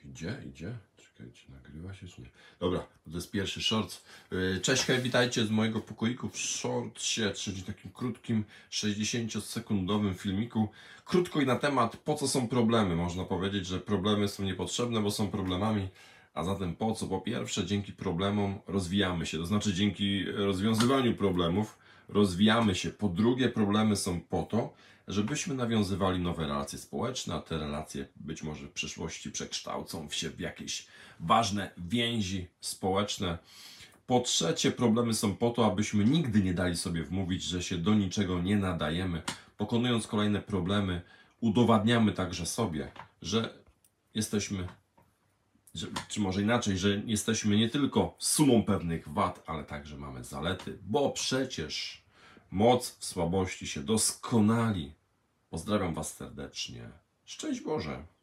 Idzie. Czekajcie, nagrywa się czy nie? Dobra, to jest pierwszy short. Cześć, hej, witajcie z mojego pokoiku w shortsie, czyli takim krótkim, 60-sekundowym filmiku. Krótko i na temat, po co są problemy. Można powiedzieć, że problemy są niepotrzebne, bo są problemami. A zatem po co? Po pierwsze, dzięki problemom rozwijamy się, to znaczy dzięki rozwiązywaniu problemów rozwijamy się. Po drugie, problemy są po to, żebyśmy nawiązywali nowe relacje społeczne, a te relacje być może w przyszłości przekształcą się w jakieś ważne więzi społeczne. Po trzecie, problemy są po to, abyśmy nigdy nie dali sobie wmówić, że się do niczego nie nadajemy. Pokonując kolejne problemy, udowadniamy także sobie, że jesteśmy, czy może inaczej, że jesteśmy nie tylko sumą pewnych wad, ale także mamy zalety, bo przecież moc w słabości się doskonali. Pozdrawiam Was serdecznie. Szczęść Boże!